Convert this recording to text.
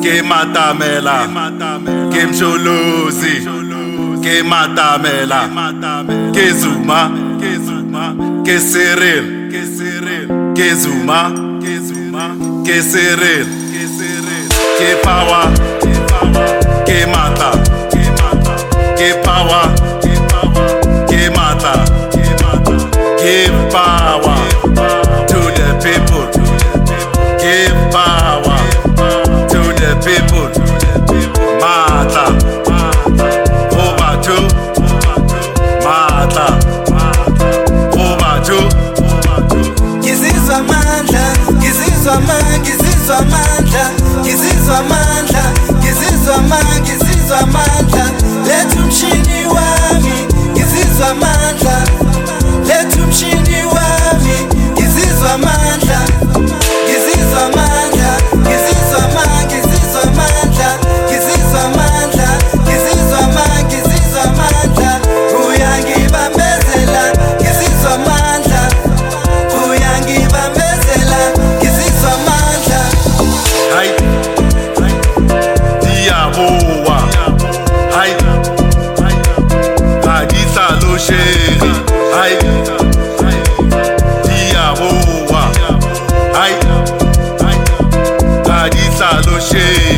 ke matamela, ke msholozi, ke matamela, ke Zuma, ke Cyril, ke Zuma, ke Cyril, ke power, ke mata, ke power, ke mata, give power to the people, give power to the people, mata, over to, mata, over to. Ngizizwa amandla, ngizizwa amandla, ngizizwa amandla, ngizizwa amandla, ngizizwa amandla, letha umshini wami, ngizizwa amandla, letha umshini wami, ngizizwa amandla, ngizizwa amandla, ngizizwa amandla, ngizizwa amandla, ngizizwa amandla, ngizizwa amandla, ngizizwa amandla, uyangibambezela, ngizizwa amandla, uyangibambezela, ngizizwa amandla. Hayi, diyabowa, hayi, kadisalosheri, hayi, diyabowa, hayi, kadisalosheri.